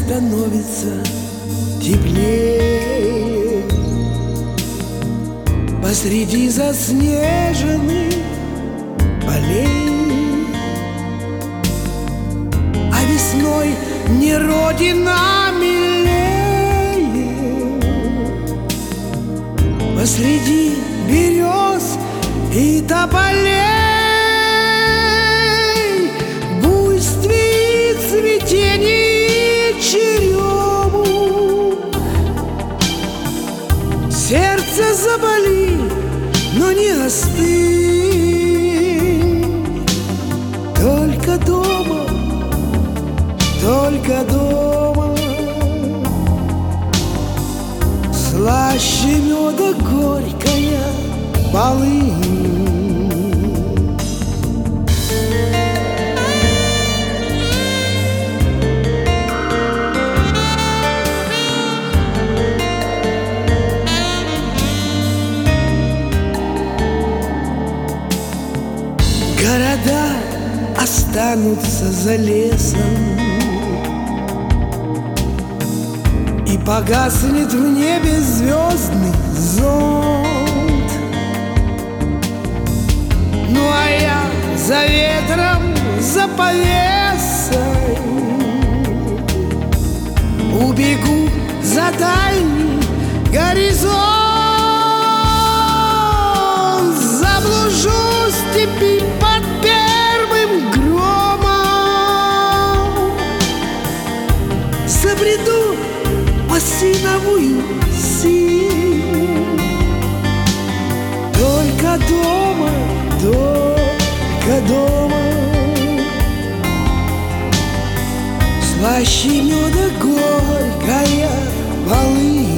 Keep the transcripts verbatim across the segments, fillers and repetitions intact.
становится теплее посреди заснеженных полей. А весной не родина милее посреди берез и тополей. Буйстве и цветении черемух сердце заболит, но не остынь. Только дома, только дома слаще меда горькая полынь. Города останутся за лесом, и погаснет в небе звездный зонт. Ну а я за ветром, за повесой убегу за дальний горизонт. Заблужу в степи под первым громом, забреду в осиновую синь. Только дома, только дома слаще меда горькая полынь.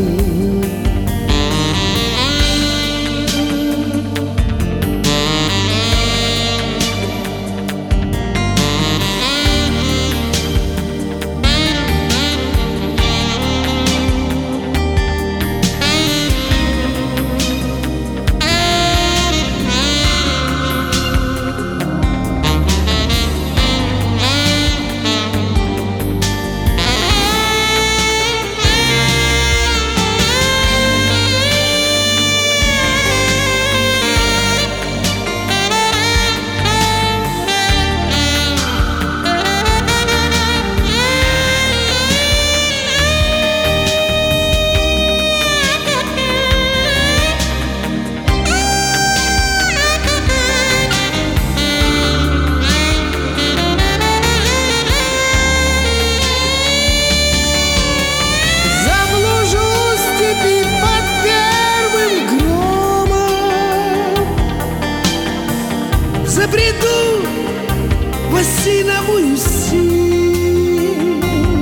Забреду в осиновую синь.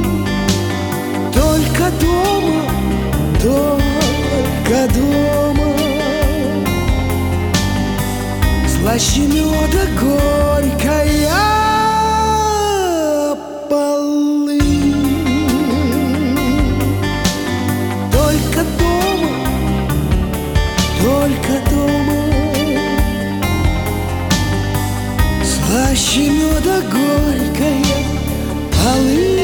Только дома, только дома слаще меда горькая полынь. Только дома, только дома слаще меда горькая полынь.